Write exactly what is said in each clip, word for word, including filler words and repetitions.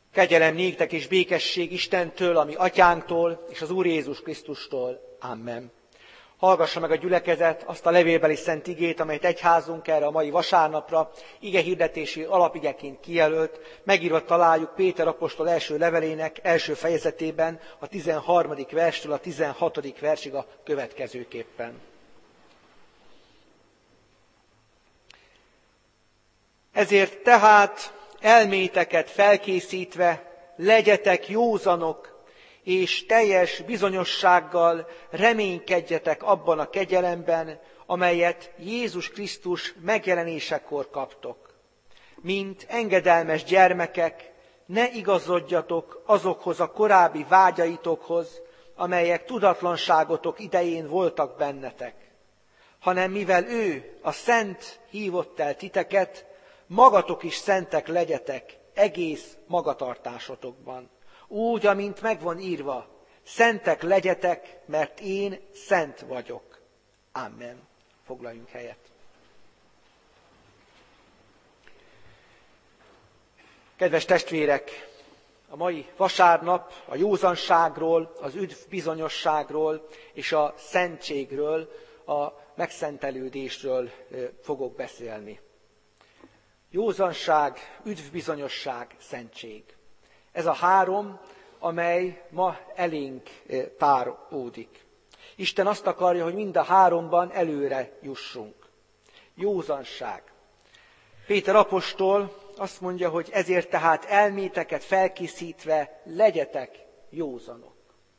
Kegyelem néktek és békesség Istentől, ami atyánktól, és az Úr Jézus Krisztustól. Amen. Hallgassa meg a gyülekezet azt a levélbeli szent igét, amelyet egyházunk erre a mai vasárnapra igehirdetési alapigeként kijelölt. Megírva találjuk Péter apostol első levelének első fejezetében, a tizenharmadik verstől a tizenhatodik versig a következőképpen. Ezért tehát elméteket felkészítve legyetek józanok, és teljes bizonyossággal reménykedjetek abban a kegyelemben, amelyet Jézus Krisztus megjelenésekor kaptok. Mint engedelmes gyermekek, ne igazodjatok azokhoz a korábbi vágyaitokhoz, amelyek tudatlanságotok idején voltak bennetek, hanem mivel ő, a Szent hívott el titeket, magatok is szentek legyetek egész magatartásotokban. Úgy, amint megvan írva, szentek legyetek, mert én szent vagyok. Amen. Foglaljunk helyet. Kedves testvérek, a mai vasárnap a józanságról, az üdvbizonyosságról és a szentségről, a megszentelődésről fogok beszélni. Józanság, üdvbizonyosság, szentség. Ez a három, amely ma elénk páródik. Isten azt akarja, hogy mind a háromban előre jussunk. Józanság. Péter apostol azt mondja, hogy ezért tehát elméteket felkészítve legyetek józanok.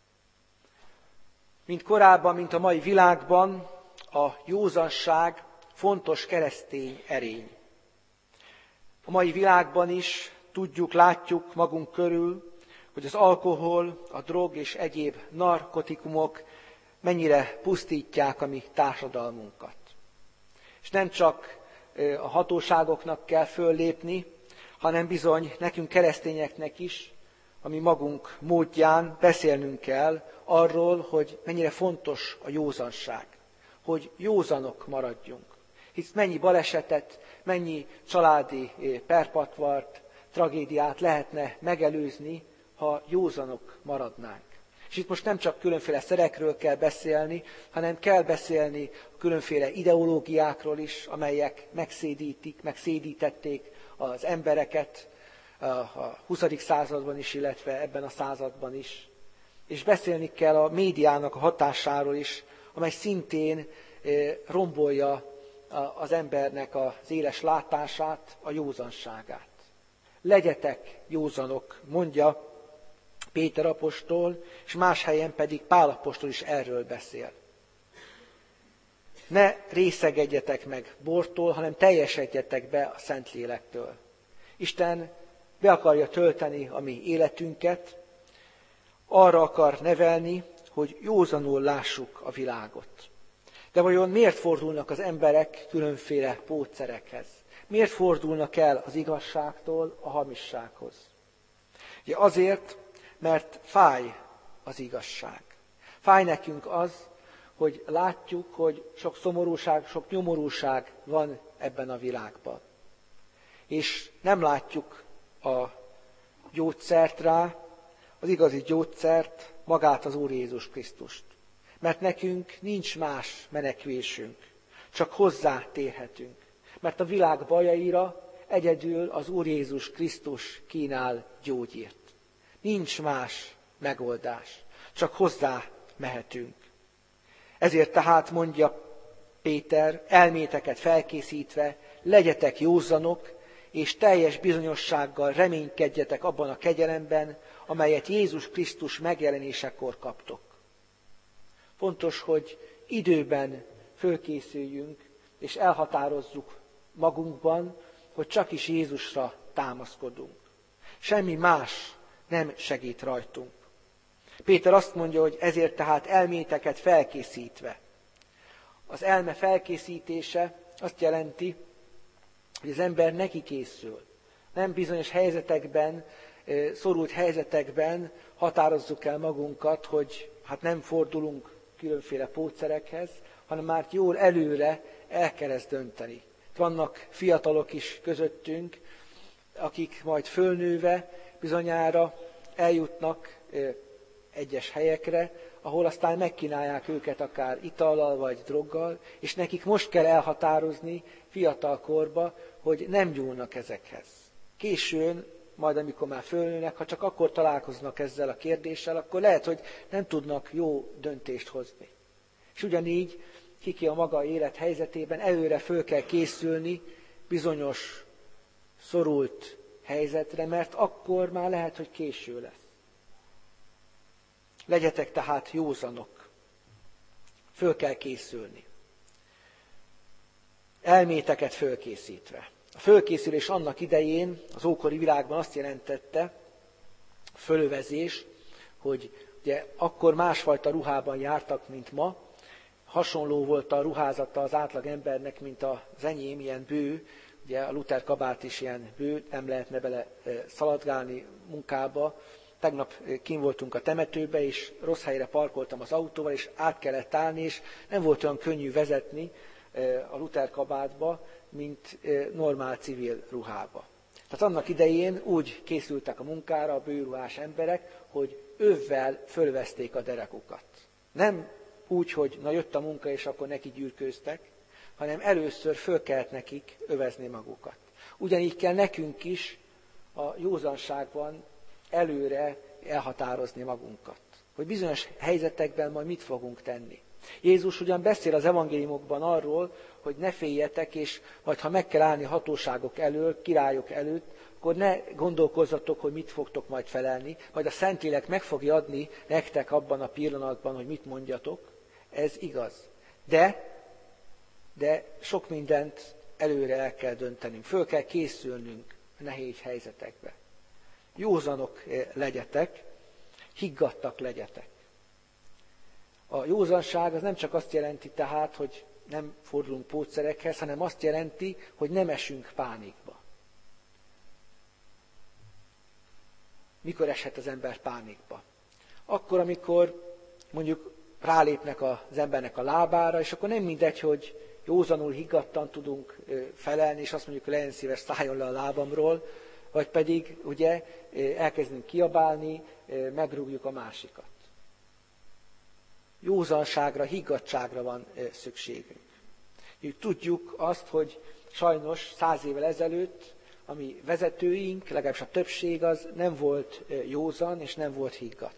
Mint korábban, mint a mai világban, a józanság fontos keresztény erény. A mai világban is tudjuk, látjuk magunk körül, hogy az alkohol, a drog és egyéb narkotikumok mennyire pusztítják a mi társadalmunkat. És nem csak a hatóságoknak kell föllépni, hanem bizony nekünk keresztényeknek is, ami magunk módján beszélnünk kell arról, hogy mennyire fontos a józanság, hogy józanok maradjunk. Hisz mennyi balesetet, mennyi családi perpatvart, tragédiát lehetne megelőzni, ha józanok maradnánk. És itt most nem csak különféle szerekről kell beszélni, hanem kell beszélni a különféle ideológiákról is, amelyek megszédítik, megszédítették az embereket a huszadik században is, illetve ebben a században is. És beszélni kell a médiának a hatásáról is, amely szintén rombolja az embernek az éles látását, a józanságát. Legyetek józanok, mondja Péter apostol, és más helyen pedig Pál apostol is erről beszél. Ne részegedjetek meg bortól, hanem teljesedjetek be a Szentlélektől. Isten be akarja tölteni a mi életünket, arra akar nevelni, hogy józanul lássuk a világot. De vajon miért fordulnak az emberek különféle pótszerekhez? Miért fordulnak el az igazságtól a hamissághoz? Ugye azért, mert fáj az igazság. Fáj nekünk az, hogy látjuk, hogy sok szomorúság, sok nyomorúság van ebben a világban. És nem látjuk a gyógyszert rá, az igazi gyógyszert, magát az Úr Jézus Krisztust. Mert nekünk nincs más menekvésünk, csak hozzá térhetünk. Mert a világ bajaira egyedül az Úr Jézus Krisztus kínál gyógyírt. Nincs más megoldás, csak hozzá mehetünk. Ezért tehát mondja Péter, elméteket felkészítve, legyetek józanok, és teljes bizonyossággal reménykedjetek abban a kegyelemben, amelyet Jézus Krisztus megjelenésekor kaptok. Fontos, hogy időben fölkészüljünk, és elhatározzuk magunkban, hogy csak is Jézusra támaszkodunk. Semmi más nem segít rajtunk. Péter azt mondja, hogy ezért tehát elméteket felkészítve. Az elme felkészítése azt jelenti, hogy az ember neki készül. Nem bizonyos helyzetekben, szorult helyzetekben határozzuk el magunkat, hogy hát nem fordulunk különféle pótszerekhez, hanem már jól előre el kell ezt dönteni. Vannak fiatalok is közöttünk, akik majd fölnőve bizonyára eljutnak egyes helyekre, ahol aztán megkínálják őket akár itallal vagy droggal, és nekik most kell elhatározni fiatal korba, hogy nem nyúlnak ezekhez. Későn, majd amikor már fölnőnek, ha csak akkor találkoznak ezzel a kérdéssel, akkor lehet, hogy nem tudnak jó döntést hozni. És ugyanígy kiki a maga élethelyzetében előre föl kell készülni bizonyos szorult helyzetre, mert akkor már lehet, hogy késő lesz. Legyetek tehát józanok. Föl kell készülni. Elméteket fölkészítve. A fölkészülés annak idején az ókori világban azt jelentette, fölövezés, hogy ugye akkor másfajta ruhában jártak, mint ma. Hasonló volt a ruházata az átlag embernek, mint az enyém, ilyen bő. Ugye a Luther kabát is ilyen bő, nem lehetne bele szaladgálni munkába. Tegnap kint voltunk a temetőbe, és rossz helyre parkoltam az autóval, és át kellett állni, és nem volt olyan könnyű vezetni a Luther kabátba, mint normál civil ruhába. Tehát annak idején úgy készültek a munkára a bőruhás emberek, hogy övvel fölvezték a derekukat. Nem úgy, hogy na jött a munka, és akkor neki gyűrkőztek, hanem először föl kellett nekik övezni magukat. Ugyanígy kell nekünk is a józanságban előre elhatározni magunkat, hogy bizonyos helyzetekben majd mit fogunk tenni. Jézus ugyan beszél az evangéliumokban arról, hogy ne féljetek, és majd ha meg kell állni hatóságok elől, királyok előtt, akkor ne gondolkozzatok, hogy mit fogtok majd felelni, majd a Szentlélek meg fogja adni nektek abban a pillanatban, hogy mit mondjatok. Ez igaz. De, de sok mindent előre el kell döntenünk, föl kell készülnünk a nehéz helyzetekbe. Józanok legyetek, higgadtak legyetek. A józanság az nem csak azt jelenti tehát, hogy nem fordulunk pótszerekhez, hanem azt jelenti, hogy nem esünk pánikba. Mikor eshet az ember pánikba? Akkor, amikor mondjuk rálépnek az embernek a lábára, és akkor nem mindegy, hogy józanul, higgadtan tudunk felelni, és azt mondjuk, hogy legyen szíves, szálljon le a lábamról, vagy pedig ugye elkezdünk kiabálni, megrúgjuk a másikat. Józanságra, higgadtságra van szükségünk. Tudjuk azt, hogy sajnos száz évvel ezelőtt a mi vezetőink, legalábbis a többség az nem volt józan és nem volt higgadt.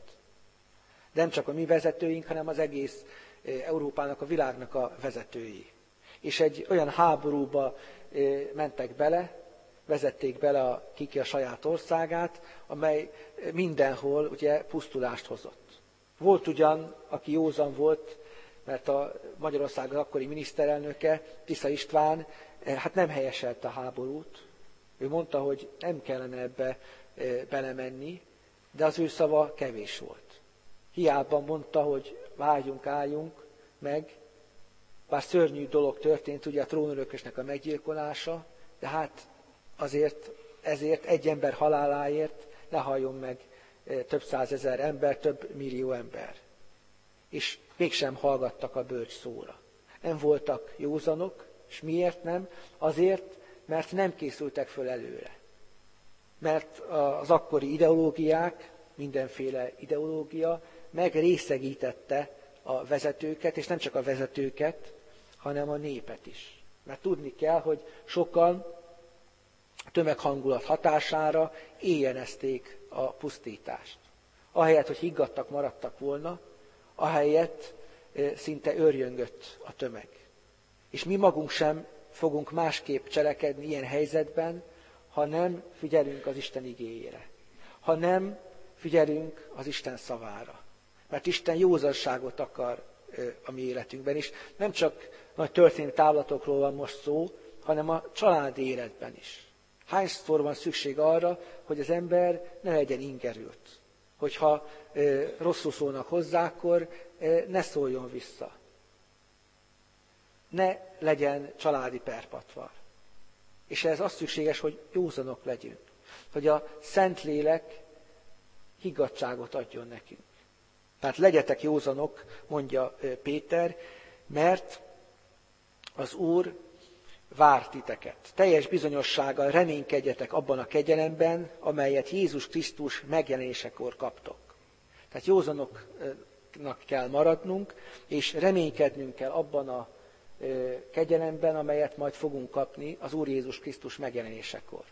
De nem csak a mi vezetőink, hanem az egész Európának, a világnak a vezetői. És egy olyan háborúba mentek bele, vezették bele a kiki a saját országát, amely mindenhol ugye pusztulást hozott. Volt ugyan, aki józan volt, mert a Magyarország akkori miniszterelnöke, Tisza István, hát nem helyeselte a háborút. Ő mondta, hogy nem kellene ebbe belemenni, de az ő szava kevés volt. Hiába mondta, hogy váljunk, álljunk meg, bár szörnyű dolog történt, ugye a trónörökösnek a meggyilkolása, de hát azért, ezért egy ember haláláért ne halljon meg több százezer ember, több millió ember. És mégsem hallgattak a bölcs szóra. Nem voltak józanok, és miért nem? Azért, mert nem készültek föl előre. Mert az akkori ideológiák, mindenféle ideológia megrészegítette a vezetőket, és nem csak a vezetőket, hanem a népet is. Mert tudni kell, hogy sokan a tömeghangulat hatására éjjenezték a pusztítást. Ahelyett, hogy higgadtak maradtak volna, ahelyett szinte őrjöngött a tömeg. És mi magunk sem fogunk másképp cselekedni ilyen helyzetben, ha nem figyelünk az Isten igéjére. Ha nem figyelünk az Isten szavára. Mert Isten józanságot akar a mi életünkben is. Nem csak nagy történelmi távlatokról van most szó, hanem a családi életben is. Hányszor van szükség arra, hogy az ember ne legyen ingerült. Hogyha e, rosszul szólnak hozzá, akkor e, ne szóljon vissza. Ne legyen családi perpatvar. És ez az szükséges, hogy józanok legyünk. Hogy a Szentlélek higgadtságot adjon nekünk. Tehát legyetek józanok, mondja Péter, mert az Úr vár titeket. Teljes bizonyossággal reménykedjetek abban a kegyelemben, amelyet Jézus Krisztus megjelenésekor kaptok. Tehát józanoknak kell maradnunk, és reménykednünk kell abban a kegyelemben, amelyet majd fogunk kapni az Úr Jézus Krisztus megjelenésekor.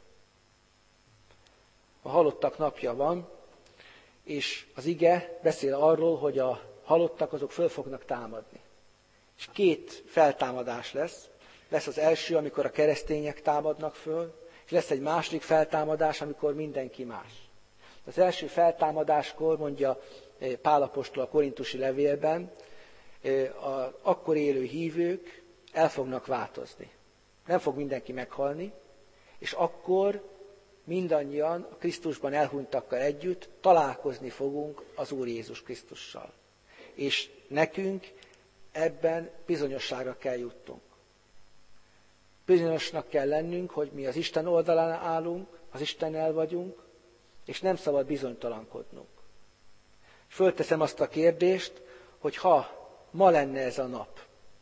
A halottak napja van, és az ige beszél arról, hogy a halottak azok föl fognak támadni. És két feltámadás lesz. Lesz az első, amikor a keresztények támadnak föl, és lesz egy második feltámadás, amikor mindenki más. Az első feltámadáskor, mondja Pál apostol a korintusi levélben, az akkor élő hívők el fognak változni. Nem fog mindenki meghalni, és akkor mindannyian a Krisztusban elhunytakkal együtt találkozni fogunk az Úr Jézus Krisztussal. És nekünk ebben bizonyosságra kell jutnunk. Bizonyosnak kell lennünk, hogy mi az Isten oldalán állunk, az Istennel vagyunk, és nem szabad bizonytalankodnunk. Fölteszem azt a kérdést, hogy ha ma lenne ez a nap,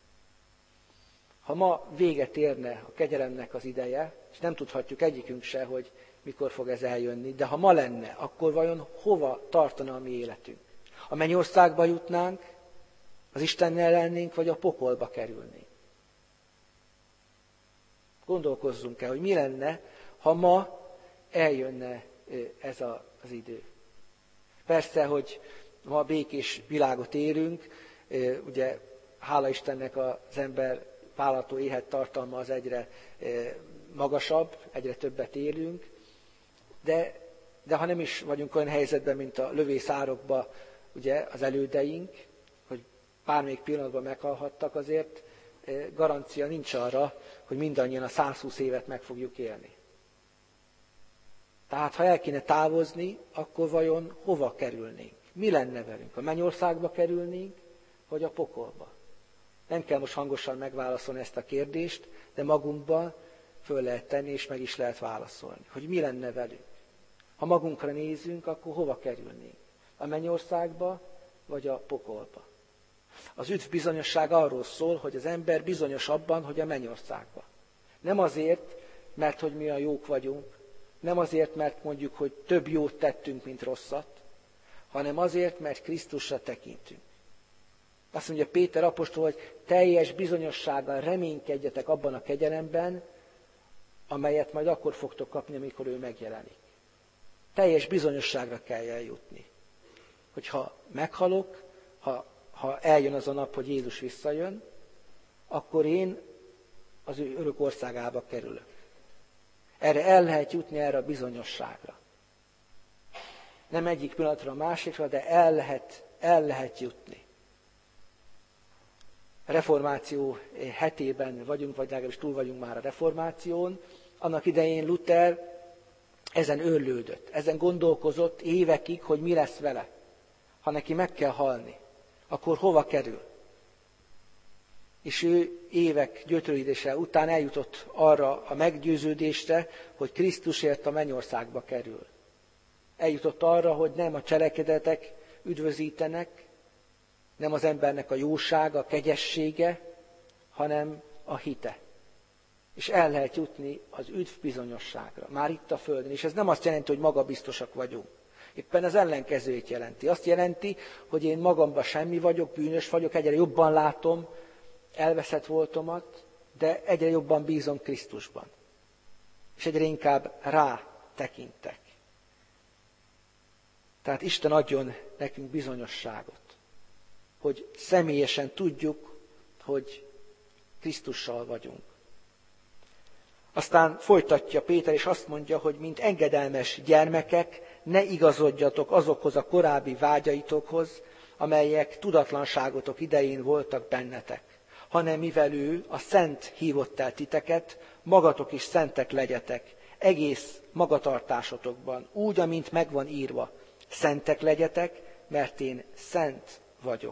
ha ma véget érne a kegyelemnek az ideje, és nem tudhatjuk egyikünk se, hogy mikor fog ez eljönni, de ha ma lenne, akkor vajon hova tartana a mi életünk? A mennyországba jutnánk, az Istennel lennénk, vagy a pokolba kerülnénk? Gondolkozzunk el, hogy mi lenne, ha ma eljönne ez a, az idő. Persze, hogy ma békés világot élünk, ugye hála Istennek az ember vállalható élettartalma az egyre magasabb, egyre többet élünk, de, de ha nem is vagyunk olyan helyzetben, mint a lövészárokban ugye, az elődeink, hogy bármelyik pillanatban meghalhattak, azért garancia nincs arra, hogy mindannyian a száz húsz évet meg fogjuk élni. Tehát, ha el kéne távozni, akkor vajon hova kerülnénk? Mi lenne velünk? A mennyországba kerülnénk, vagy a pokolba? Nem kell most hangosan megválaszolni ezt a kérdést, de magunkban föl lehet tenni, és meg is lehet válaszolni. Hogy mi lenne velünk? Ha magunkra nézünk, akkor hova kerülnénk? A mennyországba, vagy a pokolba? Az üdv bizonyosság arról szól, hogy az ember bizonyos abban, hogy a mennyországba. Nem azért, mert hogy mi a jók vagyunk, nem azért, mert mondjuk, hogy több jót tettünk, mint rosszat, hanem azért, mert Krisztusra tekintünk. Azt mondja Péter apostol, hogy teljes bizonyossággal reménykedjetek abban a kegyelemben, amelyet majd akkor fogtok kapni, amikor ő megjelenik. Teljes bizonyosságra kell eljutni. Hogyha meghalok, ha, ha eljön az a nap, hogy Jézus visszajön, akkor én az ő örök országába kerülök. Erre el lehet jutni, erre a bizonyosságra. Nem egyik pillanatra a másikra, de el lehet, el lehet jutni. A reformáció hetében vagyunk, vagy legalábbis túl vagyunk már a reformáción. Annak idején Luther ezen őrlődött, ezen gondolkozott évekig, hogy mi lesz vele. Ha neki meg kell halni, akkor hova kerül? És ő évek gyötrődése után eljutott arra a meggyőződésre, hogy Krisztusért a mennyországba kerül. Eljutott arra, hogy nem a cselekedetek üdvözítenek, nem az embernek a jósága, a kegyessége, hanem a hite. És el lehet jutni az üdv bizonyosságra, már itt a földön. És ez nem azt jelenti, hogy magabiztosak vagyunk. Éppen az ellenkezőjét jelenti. Azt jelenti, hogy én magamban semmi vagyok, bűnös vagyok, egyre jobban látom elveszett voltomat, de egyre jobban bízom Krisztusban. És egyre inkább rá tekintek. Tehát Isten adjon nekünk bizonyosságot, hogy személyesen tudjuk, hogy Krisztussal vagyunk. Aztán folytatja Péter, és azt mondja, hogy mint engedelmes gyermekek, ne igazodjatok azokhoz a korábbi vágyaitokhoz, amelyek tudatlanságotok idején voltak bennetek, hanem mivel ő, a Szent hívott el titeket, magatok is szentek legyetek, egész magatartásotokban, úgy, amint megvan írva, szentek legyetek, mert én szent vagyok.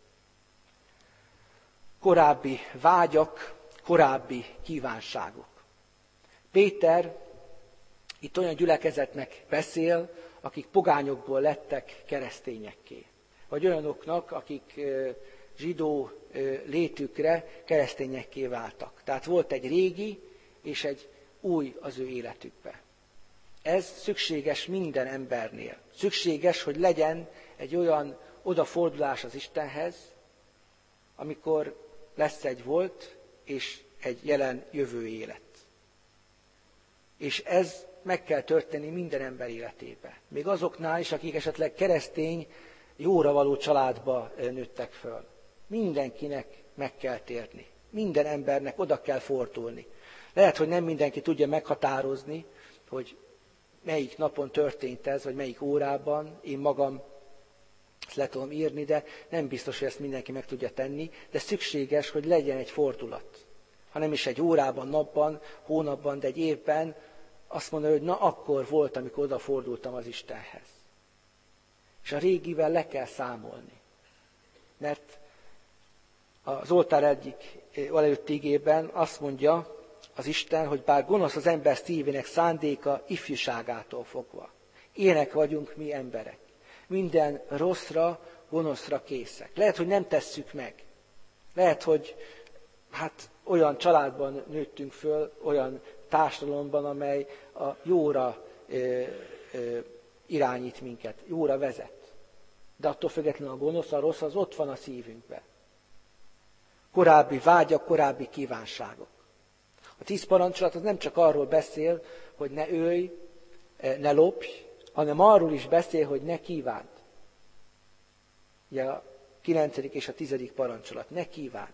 Korábbi vágyak, korábbi kívánságok. Péter itt olyan gyülekezetnek beszél, akik pogányokból lettek keresztényekké. Vagy olyanoknak, akik zsidó létükre keresztényekké váltak. Tehát volt egy régi és egy új az ő életükben. Ez szükséges minden embernél. Szükséges, hogy legyen egy olyan odafordulás az Istenhez, amikor lesz egy volt és egy jelen jövő élet. És ez meg kell történni minden ember életébe. Még azoknál is, akik esetleg keresztény, jóra való családba nőttek föl. Mindenkinek meg kell térni. Minden embernek oda kell fordulni. Lehet, hogy nem mindenki tudja meghatározni, hogy melyik napon történt ez, vagy melyik órában. Én magam ezt le tudom írni, de nem biztos, hogy ezt mindenki meg tudja tenni, de szükséges, hogy legyen egy fordulat. Ha nem is egy órában, napban, hónapban, de egy évben, azt mondani, hogy na akkor volt, amikor odafordultam az Istenhez. És a régivel le kell számolni. Mert az oltár egyik előtti igében azt mondja az Isten, hogy bár gonosz az ember szívének szándéka ifjúságától fogva. Ilyenek vagyunk mi emberek. Minden rosszra, gonoszra készek. Lehet, hogy nem tesszük meg. Lehet, hogy hát olyan családban nőttünk föl, olyan társadalomban, amely a jóra ö, ö, irányít minket, jóra vezet. De attól függetlenül a gonosz, a rossz, az ott van a szívünkben. Korábbi vágyak, korábbi kívánságok. A tíz parancsolat az nem csak arról beszél, hogy ne ölj, ne lopj, hanem arról is beszél, hogy ne kívánd. Ugye a kilencedik és a tizedik parancsolat, ne kívánd.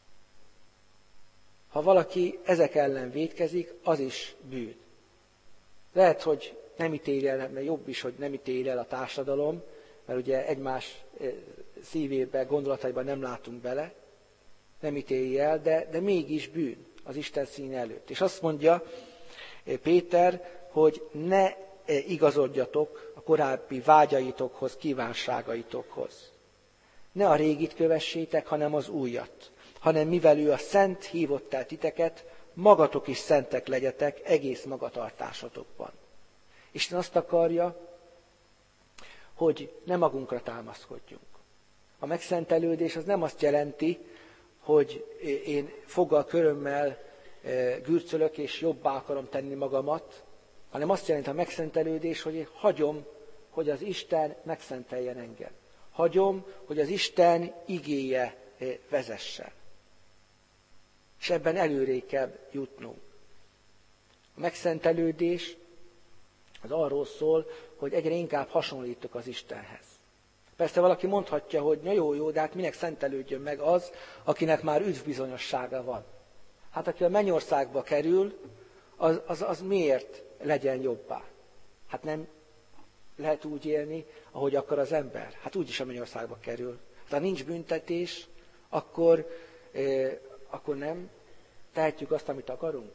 Ha valaki ezek ellen vétkezik, az is bűn. Lehet, hogy nem ítéli el, mert jobb is, hogy nem ítéli el a társadalom, mert ugye egymás szívébe, gondolataiban nem látunk bele, nem ítéli el, de, de mégis bűn az Isten színe előtt. És azt mondja Péter, hogy ne igazodjatok a korábbi vágyaitokhoz, kívánságaitokhoz. Ne a régit kövessétek, hanem az újat. Hanem mivel ő a szent hívott el titeket, magatok is szentek legyetek egész magatartásotokban. Isten azt akarja, hogy ne magunkra támaszkodjunk. A megszentelődés az nem azt jelenti, hogy én foggal, körömmel gürcölök és jobbá akarom tenni magamat, hanem azt jelenti a megszentelődés, hogy én hagyom, hogy az Isten megszenteljen engem. Hagyom, hogy az Isten igéje vezessen. És ebben előrébb kell jutnunk. A megszentelődés az arról szól, hogy egyre inkább hasonlítok az Istenhez. Persze valaki mondhatja, hogy na jó, jó, de hát minek szentelődjön meg az, akinek már üdvbizonyossága van. Hát aki a mennyországba kerül, az, az, az miért legyen jobbá? Hát nem lehet úgy élni, ahogy akar az ember. Hát úgyis a mennyországba kerül. Ha nincs büntetés, akkor, eh, akkor nem tehetjük azt, amit akarunk.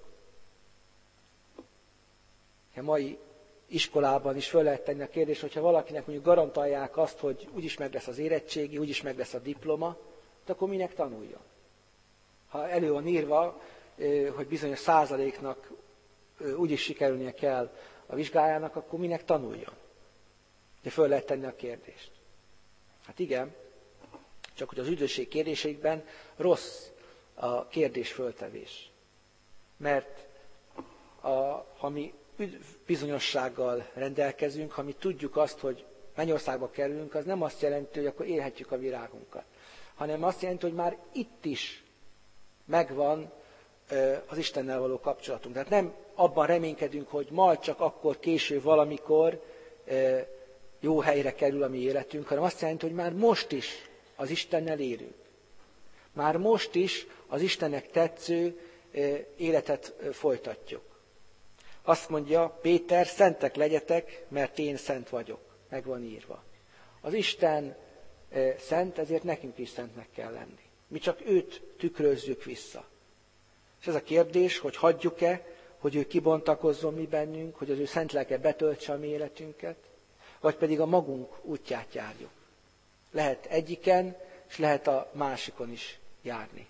A mai iskolában is föl lehet tenni a kérdést, hogyha valakinek mondjuk garantálják azt, hogy úgyis meg lesz az érettségi, úgyis meg lesz a diploma, akkor minek tanuljon? Ha elő van írva, hogy bizonyos százaléknak úgyis sikerülnie kell a vizsgájának, akkor minek tanuljon? De föl lehet tenni a kérdést. Hát igen, csak hogy az üdvösség kérdésekben rossz a kérdés föltevés. Mert a, ha mi bizonyossággal rendelkezünk, ha mi tudjuk azt, hogy mennyországba kerülünk, az nem azt jelenti, hogy akkor élhetjük a virágunkat, hanem azt jelenti, hogy már itt is megvan az Istennel való kapcsolatunk. Tehát nem abban reménykedünk, hogy majd csak akkor késő valamikor jó helyre kerül a mi életünk, hanem azt jelenti, hogy már most is az Istennel élünk. Már most is az Istennek tetsző életet folytatjuk. Azt mondja Péter, szentek legyetek, mert én szent vagyok. Meg van írva. Az Isten szent, ezért nekünk is szentnek kell lenni. Mi csak őt tükrözzük vissza. És ez a kérdés, hogy hagyjuk-e, hogy ő kibontakozzon mi bennünk, hogy az ő szent lelke betöltse a mi életünket, vagy pedig a magunk útját járjuk. Lehet egyiken, és lehet a másikon is járni.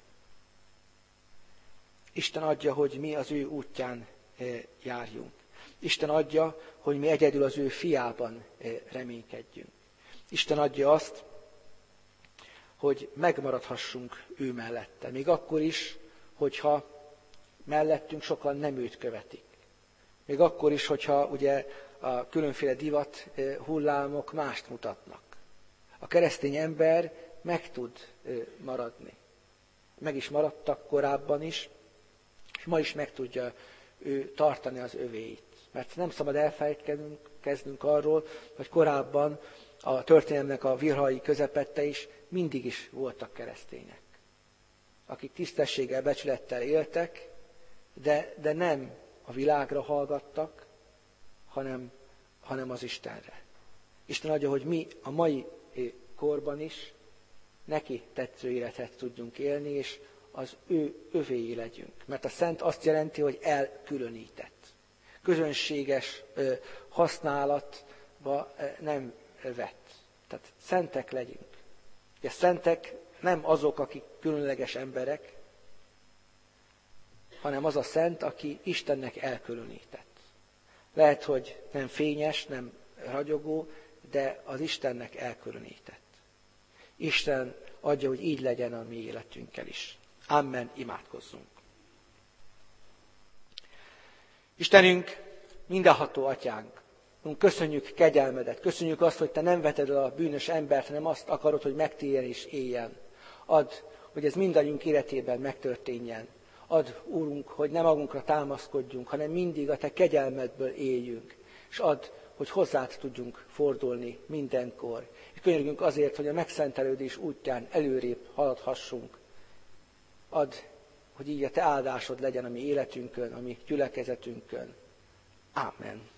Isten adja, hogy mi az ő útján járjunk. Isten adja, hogy mi egyedül az ő fiában reménykedjünk. Isten adja azt, hogy megmaradhassunk ő mellette. Még akkor is, hogyha mellettünk sokan nem őt követik. Még akkor is, hogyha ugye a különféle divat hullámok mást mutatnak. A keresztény ember meg tud maradni. Meg is maradtak korábban is, és ma is meg tudja ő tartani az övéit. Mert nem szabad elfelejtkeznünk kezdünk arról, hogy korábban a történelemnek a virhai közepette is mindig is voltak keresztények, akik tisztességgel, becsülettel éltek, de, de nem a világra hallgattak, hanem, hanem az Istenre. Isten adja, hogy mi a mai korban is neki tetsző életet tudjunk élni, és az ő övéi legyünk. Mert a szent azt jelenti, hogy elkülönített. Közönséges használatba nem vett. Tehát szentek legyünk. Ugye szentek nem azok, akik különleges emberek, hanem az a szent, aki Istennek elkülönített. Lehet, hogy nem fényes, nem ragyogó, de az Istennek elkülönített. Isten adja, hogy így legyen a mi életünkkel is. Amen, imádkozzunk. Istenünk, mindenható atyánk, köszönjük kegyelmedet, köszönjük azt, hogy te nem veted el a bűnös embert, hanem azt akarod, hogy megtérjen és éljen. Add, hogy ez mindannyiunk életében megtörténjen. Add, Úrunk, hogy nem magunkra támaszkodjunk, hanem mindig a te kegyelmedből éljünk. És add, hogy hozzád tudjunk fordulni mindenkor. És könyörgünk azért, hogy a megszentelődés útján előrébb haladhassunk. Add, hogy így a te áldásod legyen a mi életünkön, a mi gyülekezetünkön. Ámen.